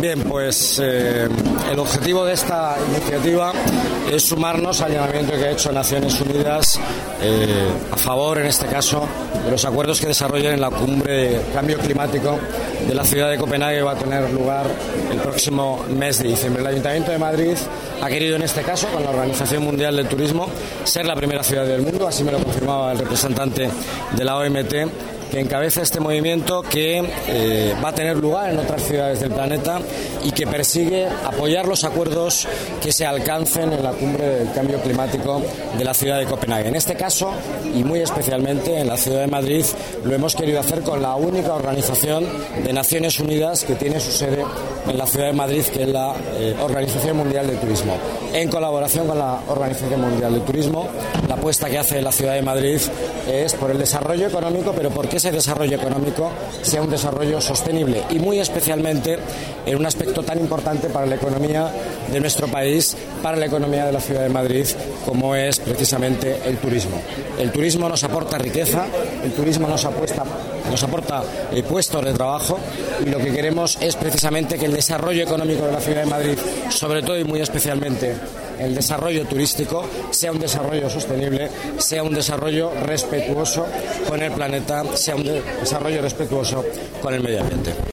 Bien, pues el objetivo de esta iniciativa es sumarnos al llamamiento que ha hecho Naciones Unidas a favor, en este caso, de los acuerdos que desarrollen en la cumbre de cambio climático de la ciudad de Copenhague, que va a tener lugar el próximo mes de diciembre. El Ayuntamiento de Madrid ha querido, en este caso, con la Organización Mundial del Turismo, ser la primera ciudad del mundo, así me lo confirmaba el representante de la OMT, que encabeza este movimiento que va a tener lugar en otras ciudades del planeta y que persigue apoyar los acuerdos que se alcancen en la cumbre del cambio climático de la ciudad de Copenhague. En este caso, y muy especialmente en la ciudad de Madrid, lo hemos querido hacer con la única organización de Naciones Unidas que tiene su sede en la ciudad de Madrid, que es la Organización Mundial del Turismo. En colaboración con la Organización Mundial del Turismo, la apuesta que hace la ciudad de Madrid es por el desarrollo económico, pero porque ese desarrollo económico sea un desarrollo sostenible y muy especialmente en un aspecto tan importante para la economía de nuestro país, para la economía de la ciudad de Madrid, como es precisamente el turismo. El turismo nos aporta riqueza, el turismo nos aporta puestos de trabajo, y lo que queremos es precisamente que el desarrollo económico de la ciudad de Madrid, sobre todo y muy especialmente el desarrollo turístico, sea un desarrollo sostenible, sea un desarrollo respetuoso con el planeta, sea un desarrollo respetuoso con el medio ambiente.